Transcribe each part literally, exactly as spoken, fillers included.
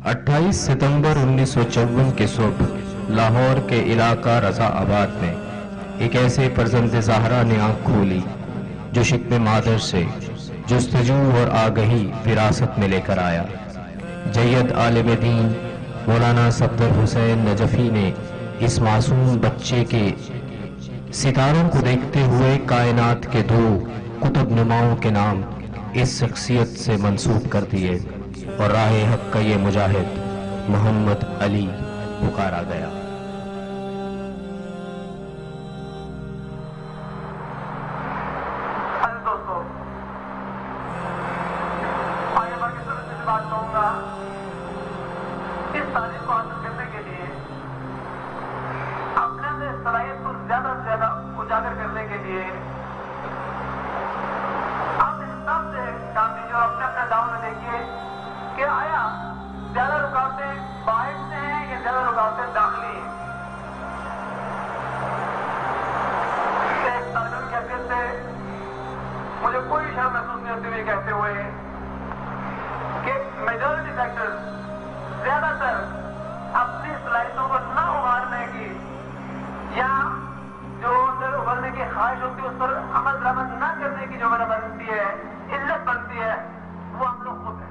अट्ठाईस सितंबर उन्नीस सौ चौवन के सुबह लाहौर के इलाका रजा आबाद में एक ऐसे फर्जंद ज़हरा ने आँख खोली जो शिक्वे मादर से जुस्तजू और आगही विरासत में लेकर आया। जय्यद आलिम दीन मौलाना सफदर हुसैन नजफी ने इस मासूम बच्चे के सितारों को देखते हुए कायनात के दो कुतुब नुमाओं के नाम इस शख्सियत से मंसूब कर दिए और राह हक का ये मुजाहिद मोहम्मद अली पुकारा गया। इस तारीफ को हासिल करने के लिए अपने अंदर सलाहियत को ज्यादा से ज्यादा उजागर करने के लिए आप इंसाफ से काम लीजिए और अपने अपने दाव में देखिए कि आया ज्यादा रुकावटें बाहर से हैं या ज्यादा रुकावटें दाखिली हैं। एक तालिब की हैसियत से मुझे कोई शर्म महसूस नहीं होती हुई कहते हुए कि मेजॉरिटी फैक्टर्स ज्यादातर अपनी सलाहियतों को न उभारने की या जो अंदर उभरने की ख्वाहिश होती है उस पर अमल दरामद न करने की जो वजह बनती है, इल्लत बनती है, वो हम लोग खुद हैं।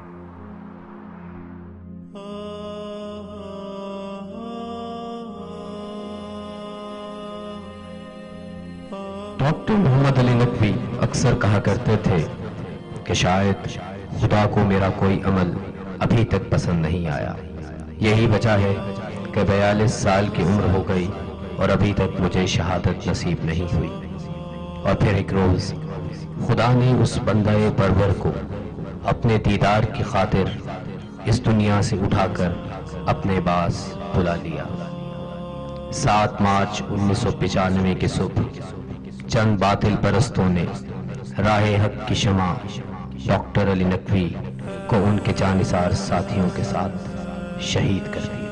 डॉक्टर मोहम्मद अली नकवी अक्सर कहा करते थे कि शायद खुदा को मेरा कोई अमल अभी तक पसंद नहीं आया। यही वजह है कि बयालीस साल की उम्र हो गई और अभी तक मुझे शहादत नसीब नहीं हुई। और फिर एक रोज खुदा ने उस बंदाए परवर को अपने दीदार की खातिर इस दुनिया से उठाकर अपने पास बुला लिया। सात मार्च उन्नीस सौ पचानवे की सुबह चंद बातिल परस्तों ने राह हक की शमा डॉक्टर अली नकवी को उनके जानिसार साथियों के साथ शहीद कर दिया।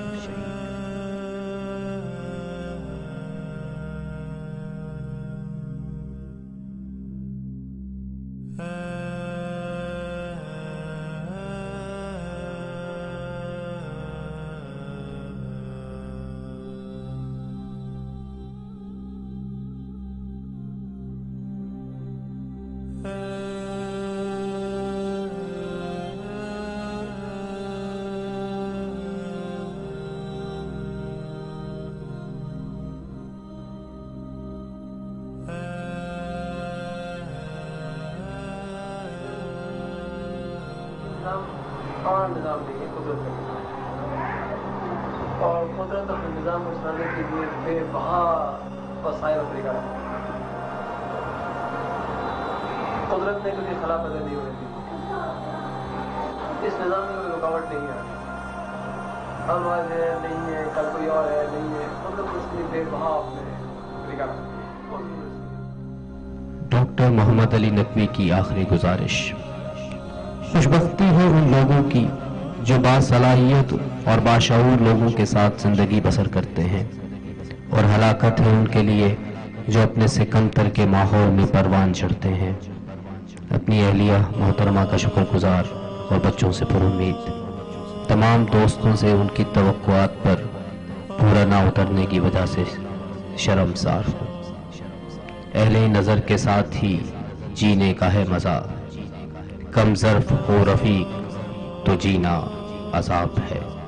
और निज़ाम नहीं है कुदरत का, और कुदरत अपने निज़ाम को चलाने के लिए बेबहा वसाइल अफ्रीका है। कुदरत ने कभी खला पैदा नहीं होने दी, इस निज़ाम में कोई रुकावट नहीं है। हर आज है नहीं है, कल कोई और है नहीं है, कुदरत उसके लिए बेबहा अपने अफ्रीका है। डॉक्टर मोहम्मद अली नकवी की आखिरी गुजारिश। खुशबख्ती हो उन लोगों की जो बासलाहियत और बाशऊर लोगों के साथ जिंदगी बसर करते हैं, और हलाकत है उनके लिए जो अपने से कमतर के माहौल में परवान चढ़ते हैं। अपनी अहलिया मोहतरमा का शुक्रगुजार और बच्चों से पुरुम्मीद, तमाम दोस्तों से उनकी तवक्कुआत पर पूरा ना उतरने की वजह से शर्मसार हूँ। अहले नज़र के साथ ही जीने का है मज़ा, कम ज़र्फ़ हो रफ़ीक तो जीना अज़ाब है।